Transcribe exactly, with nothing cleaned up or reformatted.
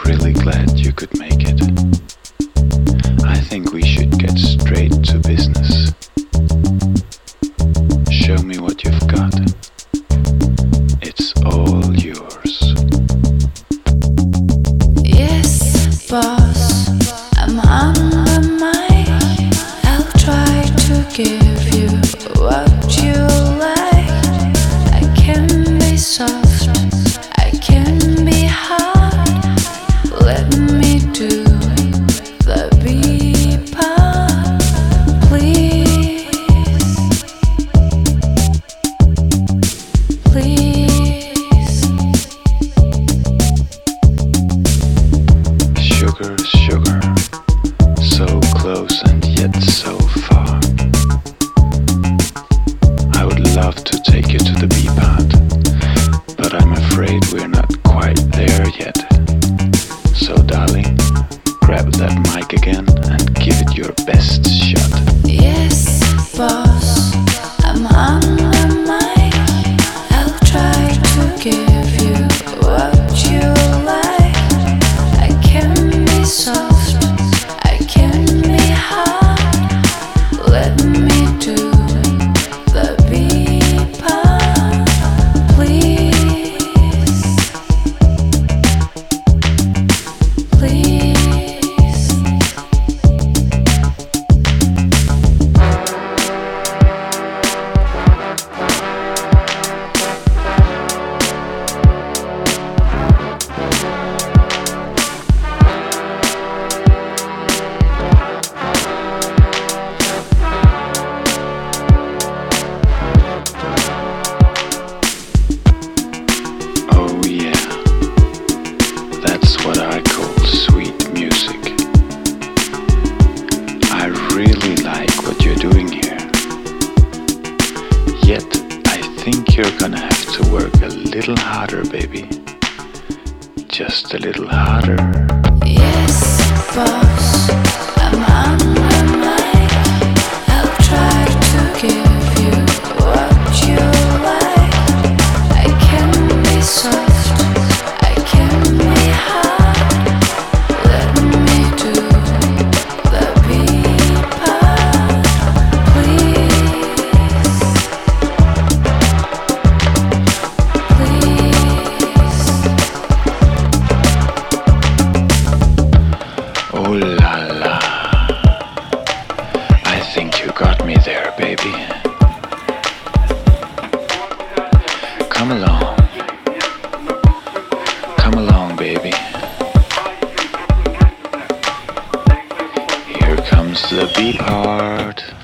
really glad you could make it. I think we should get straight to business. Show me what you've got. It's all yours. Yes, boss, I'm on the mic. I'll try to give you what you like. I can be soft, I can be hard. Let me do the B part, please, please. Sugar, sugar, so close and yet so far. I would love to take you to the B part, but I'm afraid we're not quite there yet. So darling, grab that mic again and give it your best shot. Yes, boss, I'm on the mic. I'll try to give you what you like. I can be soft, I can be hard. Let me do the B part, please, please. Oh yeah, that's what I call sweet music. I really like what you're doing here. Yet, I think you're gonna have to work a little harder, baby. Just a little harder. Yes, boss, I'm on the mic. I'll try to give you what you like. I can be soft, I can be hard. Let me do the B part, please, please. Oh la la. I think you got me there, baby. Come along. Come along, baby. Here comes the B part.